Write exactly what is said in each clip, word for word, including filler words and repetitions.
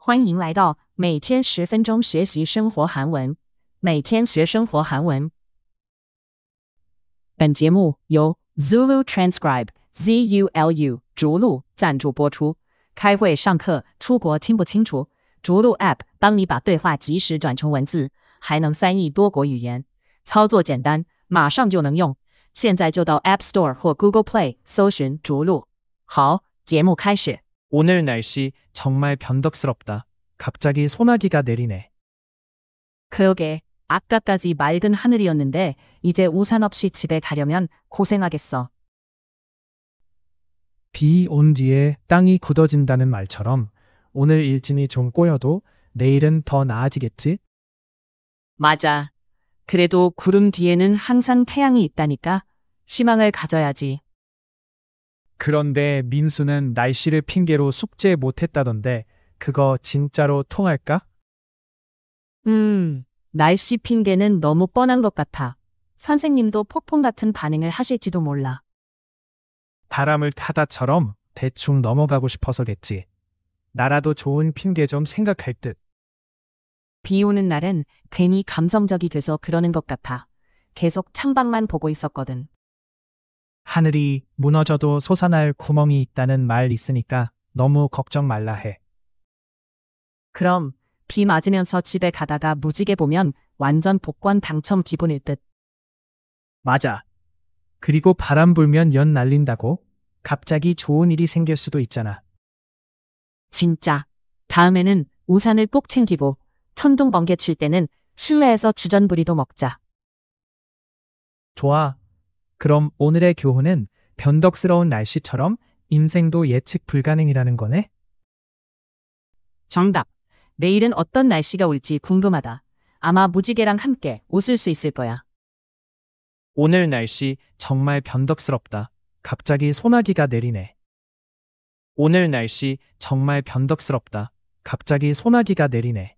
欢迎来到每天十分钟学习生活韩文，每天学生活韩文。本节目由 Zulu Transcribe Z U L U 逐鹿赞助播出。开会、上课、出国听不清楚，逐鹿 App 帮你把对话及时转成文字，还能翻译多国语言，操作简单，马上就能用。现在就到 App Store 或 Google Play 搜寻逐鹿。好，节目开始。 오늘 날씨 정말 변덕스럽다. 갑자기 소나기가 내리네. 그러게, 아까까지 맑은 하늘이었는데 이제 우산 없이 집에 가려면 고생하겠어. 비 온 뒤에 땅이 굳어진다는 말처럼 오늘 일진이 좀 꼬여도 내일은 더 나아지겠지? 맞아. 그래도 구름 뒤에는 항상 태양이 있다니까 희망을 가져야지. 그런데 민수는 날씨를 핑계로 숙제 못했다던데 그거 진짜로 통할까? 음, 날씨 핑계는 너무 뻔한 것 같아. 선생님도 폭풍 같은 반응을 하실지도 몰라. 바람을 타다처럼 대충 넘어가고 싶어서겠지. 나라도 좋은 핑계 좀 생각할 듯. 비 오는 날은 괜히 감성적이 돼서 그러는 것 같아. 계속 창밖만 보고 있었거든. 하늘이 무너져도 솟아날 구멍이 있다는 말 있으니까 너무 걱정 말라 해. 그럼 비 맞으면서 집에 가다가 무지개 보면 완전 복권 당첨 기분일 듯. 맞아. 그리고 바람 불면 연 날린다고 갑자기 좋은 일이 생길 수도 있잖아. 진짜. 다음에는 우산을 꼭 챙기고 천둥 번개 칠 때는 실내에서 주전부리도 먹자. 좋아. 그럼 오늘의 교훈은 변덕스러운 날씨처럼 인생도 예측 불가능이라는 거네? 정답. 내일은 어떤 날씨가 올지 궁금하다. 아마 무지개랑 함께 웃을 수 있을 거야. 오늘 날씨 정말 변덕스럽다. 갑자기 소나기가 내리네. 오늘 날씨 정말 변덕스럽다. 갑자기 소나기가 내리네.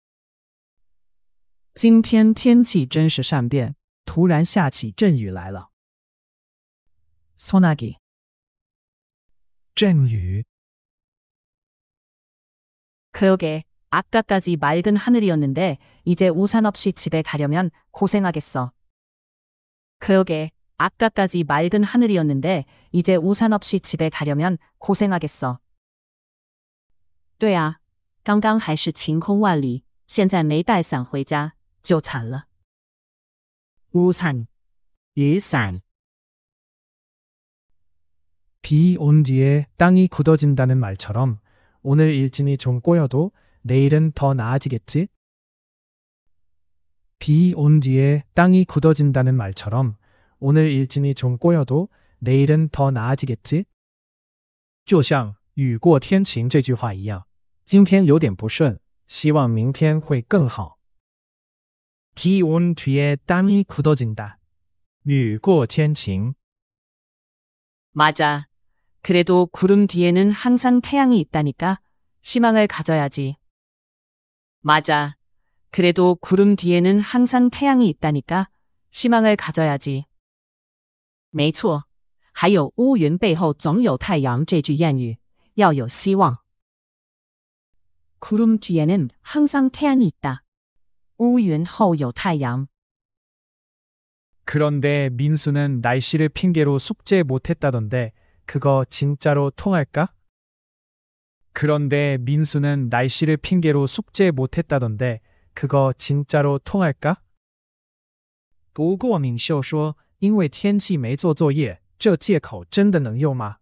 今天天气真是善变，突然下起阵雨来了。 소나기 阵雨 그러게, 아까까지 맑은 하늘이었는데 이제 우산 없이 집에 가려면 고생하겠어. 그러게, 아까까지 맑은 하늘이었는데 이제 우산 없이 집에 가려면 고생하겠어. 对啊，刚刚还是晴空万里，现在没带伞回家就惨了。 우산, 일산 비 온 뒤에 땅이 굳어진다는 말처럼 오늘 일진이 좀 꼬여도 내일은 더 나아지겠지? 비 온 뒤에 땅이 굳어진다는 말처럼 오늘 일진이 좀 꼬여도 내일은 더 나아지겠지? 就像雨过天晴这句话一样，今天有点不顺，希望明天会更好。비 온 뒤에 땅이 굳어진다. 雨过天晴 맞아. 그래도 구름 뒤에는 항상 태양이 있다니까 희망을 가져야지. 맞아. 그래도 구름 뒤에는 항상 태양이 있다니까 희망을 가져야지. 没错，还有乌云背后总有太阳这句谚语，要有希望。 구름 뒤에는 항상 태양이 있다. 乌云后有太阳。 그런데 민수는 날씨를 핑계로 숙제 못했다던데 그거 진짜로 통할까? 그런데 민수는 날씨를 핑계로 숙제 못했다던데 그거 진짜로 통할까? 不过敏秀说因为天气没做作业，这借口真的能用吗？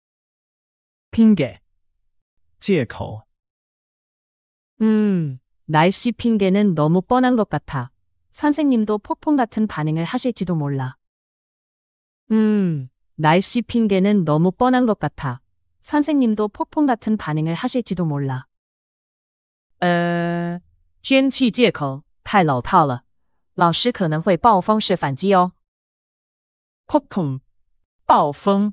핑계 借口 음, 날씨 핑계는 너무 뻔한 것 같아. 선생님도 폭풍 같은 반응을 하실지도 몰라. 음, 날씨 핑계는 너무 뻔한 것 같아. 선생님도 폭풍 같은 반응을 하실지도 몰라. 呃，天气借口太老套了，老师可能会暴风式反击哦。 폭풍, 暴风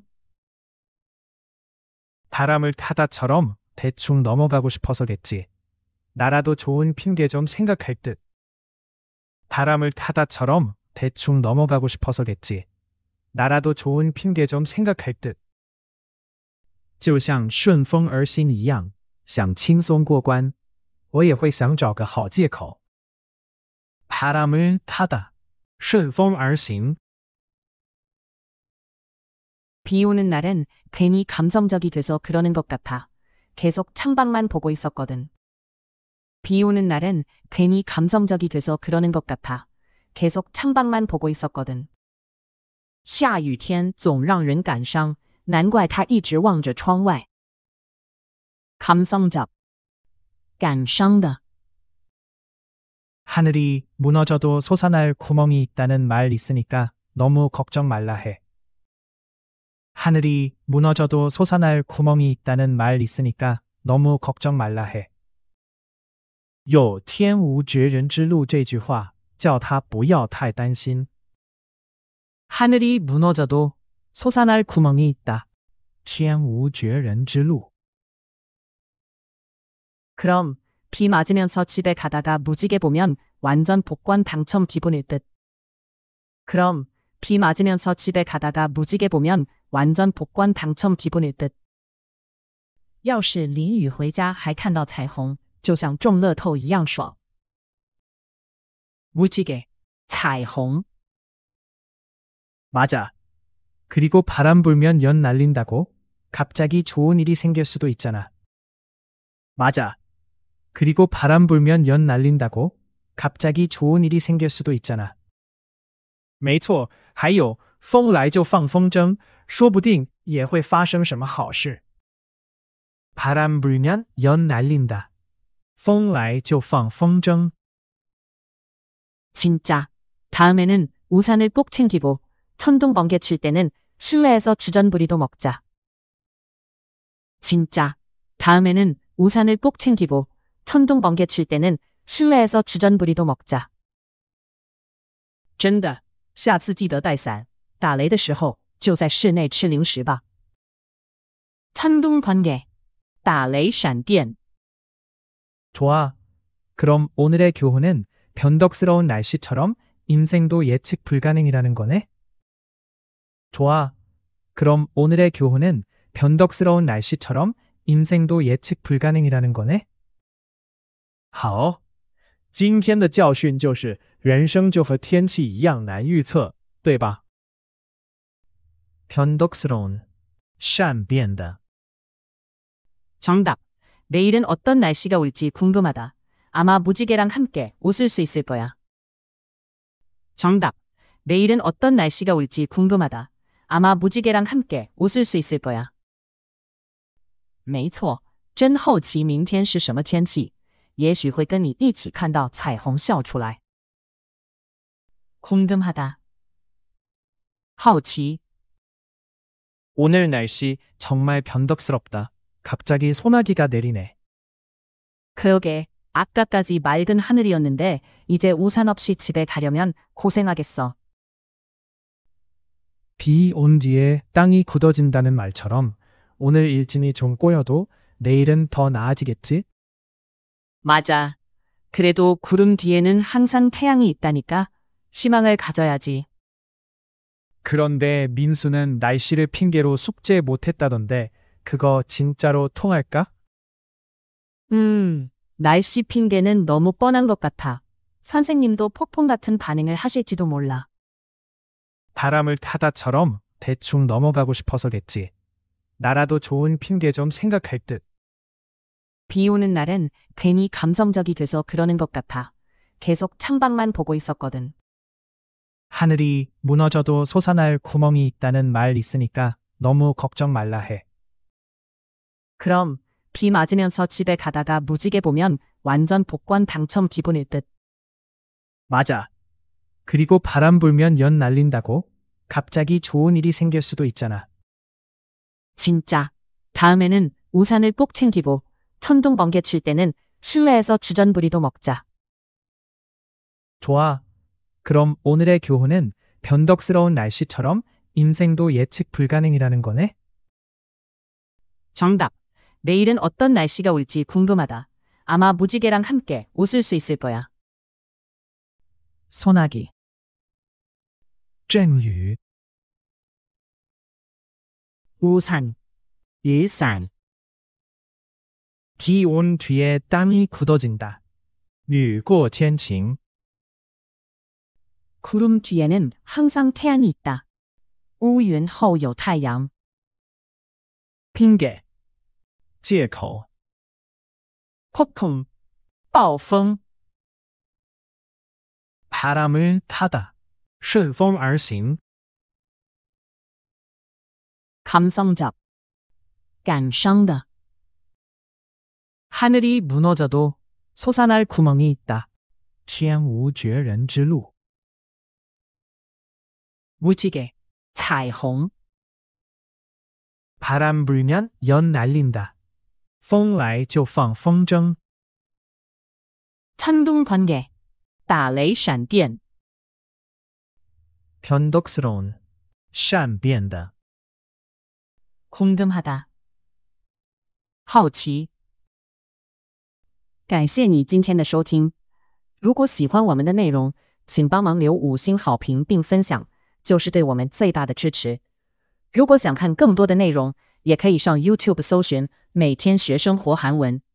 바람을 타다처럼 대충 넘어가고 싶어서겠지. 나라도 좋은 핑계 좀 생각할 듯. 바람을 타다처럼 대충 넘어가고 싶어서겠지. 나라도 좋은 핑계 좀 생각할 듯. 就像顺风而行一样，想轻松过关我也会想找个好借口。바람을 타다, 顺风而行。 비 오는 날엔 괜히 감성적이 돼서 그러는 것 같아. 계속 창밖만 보고 있었거든. 비 오는 날엔 괜히 감성적이 돼서 그러는 것 같아. 계속 창밖만 보고 있었거든. 下雨天总让人感伤，难怪他一直望着窗外。 감성적, 感伤的。 하늘이 무너져도 솟아날 구멍이 있다는 말 있으니까 너무 걱정 말라 해. 하늘이 무너져도 솟아날 구멍이 있다는 말 있으니까 너무 걱정 말라 해. 有天无绝人之路这句话叫他不要太担心。 하늘이 무너져도 솟아날 구멍이 있다. 天无绝人之路。 그럼 비 맞으면서 집에 가다가 무지개 보면 완전 복권 당첨 기분일 듯. 그럼 비 맞으면서 집에 가다가 무지개 보면 완전 복권 당첨 기분일 듯. 要是淋雨回家还看到彩虹，就像中乐透一样爽。 무지개, 彩虹。 맞아. 그리고 바람 불면 연 날린다고 갑자기 좋은 일이 생길 수도 있잖아. 맞아. 그리고 바람 불면 연 날린다고 갑자기 좋은 일이 생길 수도 있잖아. 没错，还有风来就放风筝，说不定也会发生什么好事。 바람 불면 연 날린다. 风来就放风筝。 진짜. 다음에는 우산을 꼭 챙기고 천둥 번개 칠 때는 실내에서 주전부리도 먹자. 진짜. 다음에는 우산을 꼭 챙기고 천둥 번개 칠 때는 실내에서 주전부리도 먹자. 真的，下次记得带伞，打雷的时候就在室内吃零食吧。 천둥 번개, 打雷闪电。 좋아. 그럼 오늘의 교훈은 변덕스러운 날씨처럼 인생도 예측 불가능이라는 거네? 좋아. 그럼 오늘의 교훈은 변덕스러운 날씨처럼 인생도 예측 불가능이라는 거네? 好，今天的教训就是人生就和天气一样难预测，对吧？ 변덕스러운, 善变的。 정답. 내일은 어떤 날씨가 올지 궁금하다. 아마 무지개랑 함께 웃을 수 있을 거야. 정답. 내일은 어떤 날씨가 올지 궁금하다. 아마 무지개랑 함께 웃을 수 있을 거야. 没错，真好奇明天是什么天气，也许会跟你一起看到彩虹笑出来。 궁금하다, 好奇。 오늘 날씨 정말 변덕스럽다. 갑자기 소나기가 내리네. 그러게, 아까까지 맑은 하늘이었는데 이제 우산 없이 집에 가려면 고생하겠어. 비 온 뒤에 땅이 굳어진다는 말처럼 오늘 일진이 좀 꼬여도 내일은 더 나아지겠지? 맞아. 그래도 구름 뒤에는 항상 태양이 있다니까 희망을 가져야지. 그런데 민수는 날씨를 핑계로 숙제 못했다던데 그거 진짜로 통할까? 음, 날씨 핑계는 너무 뻔한 것 같아. 선생님도 폭풍 같은 반응을 하실지도 몰라. 바람을 타다처럼 대충 넘어가고 싶어서겠지. 나라도 좋은 핑계 좀 생각할 듯. 비 오는 날엔 괜히 감성적이 돼서 그러는 것 같아. 계속 창밖만 보고 있었거든. 하늘이 무너져도 솟아날 구멍이 있다는 말 있으니까 너무 걱정 말라 해. 그럼 비 맞으면서 집에 가다가 무지개 보면 완전 복권 당첨 기분일 듯. 맞아. 그리고 바람 불면 연 날린다고 갑자기 좋은 일이 생길 수도 있잖아. 진짜. 다음에는 우산을 꼭 챙기고 천둥 번개 칠 때는 실내에서 주전부리도 먹자. 좋아. 그럼 오늘의 교훈은 변덕스러운 날씨처럼 인생도 예측 불가능이라는 거네? 정답. 내일은 어떤 날씨가 올지 궁금하다. 아마 무지개랑 함께 웃을 수 있을 거야. 소나기, 阵雨 우산, 일산. 비 온 뒤에 땅이 굳어진다. 雨过天晴. 구름 뒤에는 항상 태양이 있다. 乌云后有太阳. 핑계, 借口. 폭풍, 暴风. 바람을 타다. 顺风而行. 감성잡, 感伤的. 하늘이 무너져도 솟아날 구멍이 있다. 天无绝人之路. 무지개, 彩虹. 바람 불면 연 날린다. 风来就放风筝. 천둥번개, 打雷闪电. 변덕스러운, 善变的. 궁금하다, 好奇. 感谢你今天的收听。如果喜欢我们的内容，请帮忙留五星好评并分享，就是对我们最大的支持。如果想看更多的内容，也可以上 YouTube 搜寻每天学生活韩文。